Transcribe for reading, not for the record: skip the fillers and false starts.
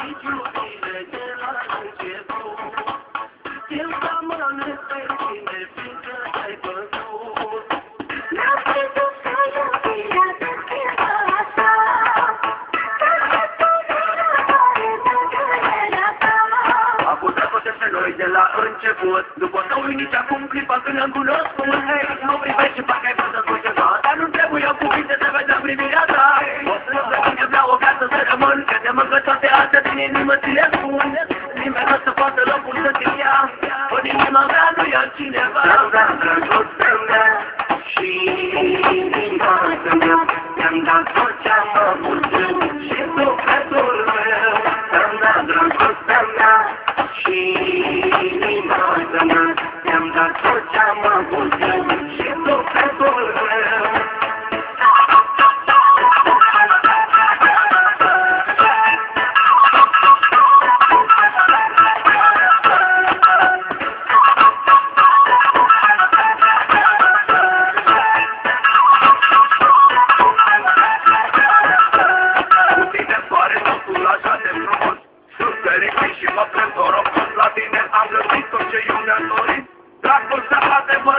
iubire de la început. Eu să mănânc pe tine, fiindcă ai văzut. N-am crezut că iubirea se schimbă așa, că se spune răbdare de durerea ta. A fost dragoste între noi de la început. După că uiniți acum clipa când ne-am cunoscut. Hei, mă privești și parcă ai văzut cu ceva. Dar nu trebuie cuvinte să vedem privirea ta. O să nu plec când vreau o casă să rămân. Crede-mă că toate astea din inimă ți le spun. Nimeni nu o să poată locul să te ia. În inima mea nu e altcineva. Ți-am dat dragostea mea și inima mea, ți-am dat tot ce-am avut eu și sufletul meu. Ți-am dat dragostea mea și inima mea, ți-am dat tot ce-am avut eu și sufletul meu. Și mă plâng, la tine am găsit tot ce eu mi-am dorit. Dragostea adevăr